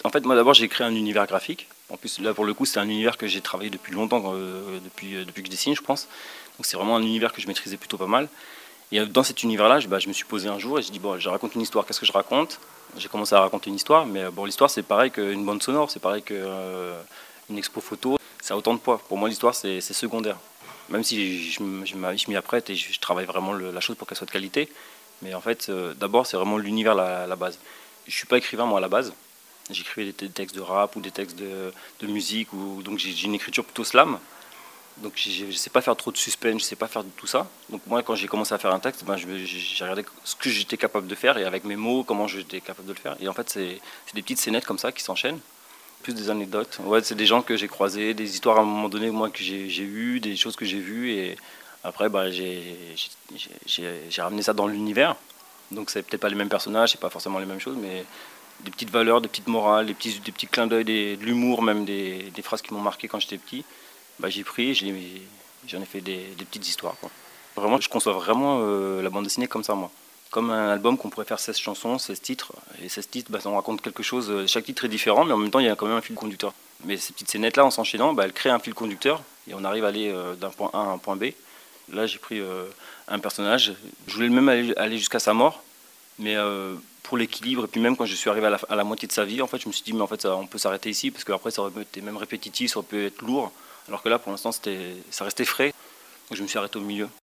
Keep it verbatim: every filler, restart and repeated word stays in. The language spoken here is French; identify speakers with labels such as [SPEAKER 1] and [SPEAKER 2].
[SPEAKER 1] En fait, moi d'abord j'ai créé un univers graphique. En plus là pour le coup c'est un univers que j'ai travaillé depuis longtemps, euh, depuis, euh, depuis que je dessine je pense. Donc c'est vraiment un univers que je maîtrisais plutôt pas mal. Et euh, dans cet univers-là, je, bah, je me suis posé un jour et je dis bon, je raconte une histoire, qu'est-ce que je raconte? J'ai commencé à raconter une histoire, mais euh, bon l'histoire c'est pareil qu'une bande sonore, c'est pareil qu'une euh, expo photo, ça a autant de poids. Pour moi l'histoire c'est secondaire. Même si je, je, je m'y apprête et je, je travaille vraiment le, la chose pour qu'elle soit de qualité. Mais en fait, euh, d'abord c'est vraiment l'univers la, la base. Je suis pas écrivain moi à la base. J'écrivais des textes de rap ou des textes de, de musique, ou, donc j'ai une écriture plutôt slam. Donc je ne sais pas faire trop de suspense, je ne sais pas faire de tout ça. Donc moi quand j'ai commencé à faire un texte, ben, j'ai regardé ce que j'étais capable de faire et avec mes mots, comment j'étais capable de le faire. Et en fait c'est des petites scénettes comme ça qui s'enchaînent, plus des anecdotes. Ouais, c'est des gens que j'ai croisés, des histoires à un moment donné moi que j'ai eues, des choses que j'ai vues. Et après ben, j'ai ramené ça dans l'univers. Donc c'est peut-être pas les mêmes personnages, c'est pas forcément les mêmes choses, mais des petites valeurs, des petites morales, des petits, des petits clins d'œil, de l'humour, même des, des phrases qui m'ont marqué quand j'étais petit. Bah, j'ai pris, j'en ai fait des, des petites histoires, quoi. Vraiment, je conçois vraiment euh, la bande dessinée comme ça, moi. Comme un album qu'on pourrait faire seize chansons, seize titres. Et seize titres, bah, ça on raconte quelque chose. Chaque titre est différent, mais en même temps, il y a quand même un fil conducteur. Mais ces petites scénettes-là, en s'enchaînant, bah, elles créent un fil conducteur et on arrive à aller euh, d'un point A à un point B. Là, j'ai pris euh, un personnage. Je voulais même aller, aller jusqu'à sa mort, mais euh, pour l'équilibre, et puis même quand je suis arrivé à la, à la moitié de sa vie, en fait, je me suis dit, mais en fait, ça, on peut s'arrêter ici, parce qu'après, ça aurait été même répétitif, ça aurait pu être lourd. Alors que là, pour l'instant, ça restait frais. Donc je me suis arrêté au milieu.